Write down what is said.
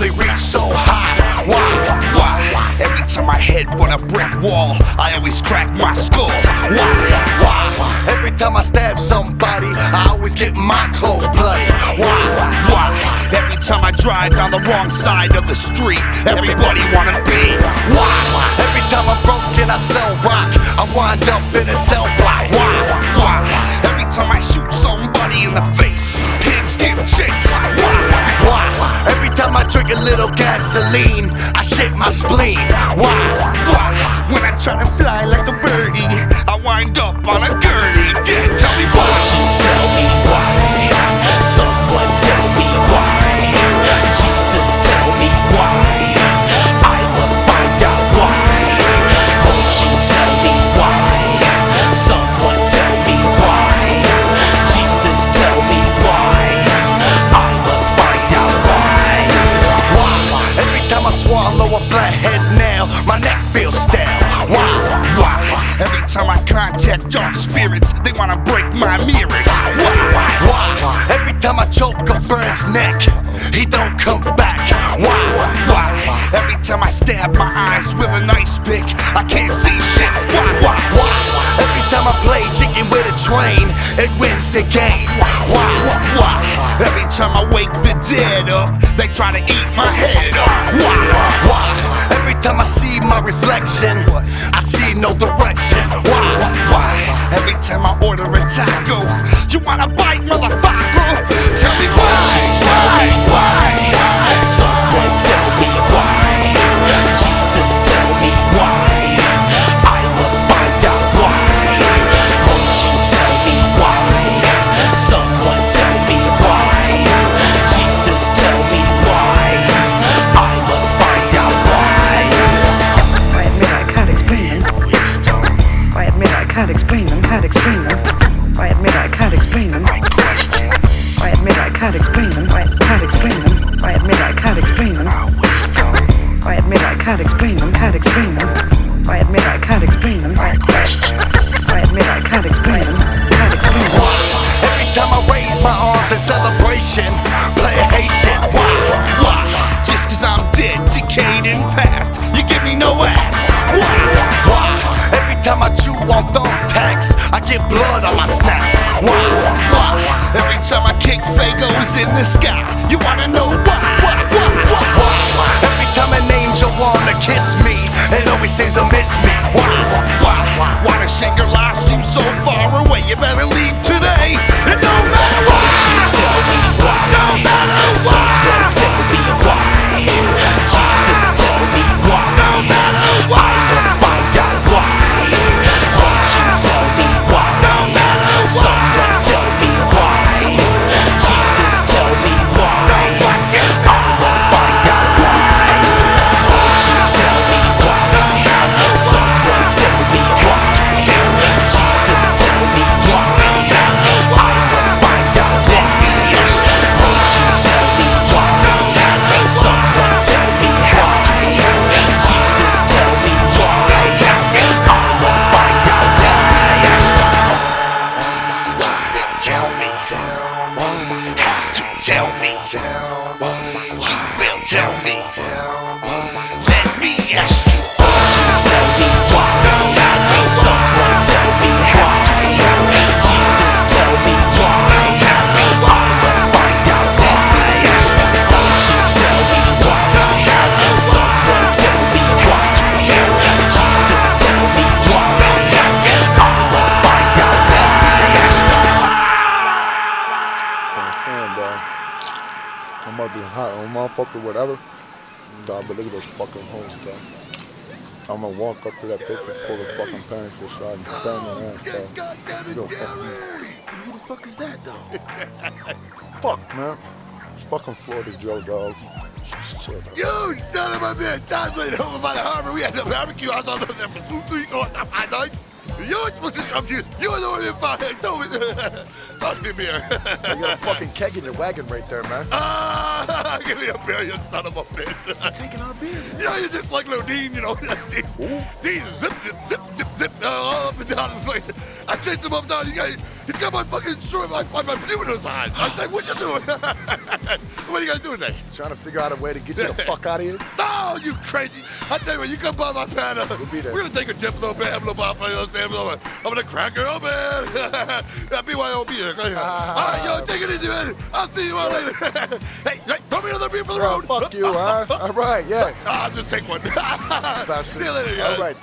only reach so high. Why? Every time I headbutt a brick wall, I always crack my skull. Why? Every time I stab somebody, I always get my clothes bloody. Why? Every time I drive down the wrong side of the street, everybody wanna be. Why? Every time I'm broken, I sell rock, I wind up in a cell block. Why? Every time I shoot somebody in the face, pigs give chase. Why? Every time I drink a little gasoline, I shake my spleen. Why? When I try to fly like a birdie, I wind up on a gurney. Tell me why. Won't you tell me why? Someone tell me why. Jesus, tell me why. I must find out why. Won't you tell me why? Someone tell me why. Jesus, tell me why. I must find out why. Every time I swallow a flathead nail, my neck feels stale. Why? Every time I contact dark spirits, they wanna break my mirrors. Why? Every time I choke a friend's neck, he don't come back. Why? Every time I stab my eyes with an ice pick, I can't see shit. Why? Every time I play chicken with a train, it wins the game. Why? Every time I wake the dead up, they try to eat my head up. Why? Every time I see my reflection, I see no direction. Why? Every time I order a taco, you wanna bite, motherfucker? Tell me why. Won't you tell me why? Someone tell me why. Jesus, tell me why. I must find out why. Won't you tell me why? Someone tell me why. Jesus, tell me why. I must find out why. I admit I can't explain them. I admit I can't explain them. I admit I can't explain them. I admit I can't explain them. I can't explain them. I admit I can't explain them. I admit I can't explain them. Can't explain them. I admit I can't explain them. I admit I can't explain them. Can't explain them. Every time I raise my arms in celebration, play a Haitian. Why? Just cause I'm dead, decayed and past, you give me no ass. Why? Every time I chew on thumbtacks, I get blood on my snacks. Why? Every time I kick Fagos in the sky, you wanna know why? Every time an angel wanna kiss me, it always seems to miss me. Why does Shangri-La seem so far away? You better leave today. It don't matter why. Won't you tell me why? Someone tell me why. Jesus, tell me why. I must find out why. Won't you tell me why? Someone tell me why. Jesus, tell me why. I must find out why. Won't you tell me why? Someone tell me why. Jesus, tell me why. I must find out why. Won't you tell me why? Someone tell me why. Jesus, tell me why. I must find out why. Tell me, have to tell me, you will tell me, let me ask you. Won't you tell me why? Someone tell me why. Jesus, tell me why. I must find out why. Won't you tell me why? Someone tell me why. Jesus, tell me why. I must find out why. Understand, dog. I might be hot on motherfucker, whatever. Dog, but look at those fucking hoes, dog. I'm gonna walk up to that bitch and pull her fucking parents aside and bang her ass, dog. Yo, fuck me. Who the fuck is that, though? Fuck, man. It's fucking Florida Joe, dog. Shit, dog. You son of a bitch! Time played over by the harbor. We had the barbecue out there for 5 nights. You were supposed to come here. You were the one who found it. Toss me a beer. You got a fucking keg in your wagon right there, man. Give me a beer, you son of a bitch. You're taking our beer. You know, you're just like little Dean, you know. Dean zip, all up and down the fucking. I chased him up and down. He's got my fucking shirt, my pneumatos on. I was like, what you doing? what are you guys doing today? Trying to figure out a way to get you the fuck out of here. No, you crazy. I tell you what, you come by my panel. We'll be there. We're going to take a dip a little bit, have a little bonfire, I'm going to crack her open. Yeah, BYOB. Right here. All right, yo, take it easy, man. I'll see you all later. Hey, throw me another beer for the Oh, road. fuck you, huh? All right, yeah. I'll just take one. Bastard. See you later, guys. All right.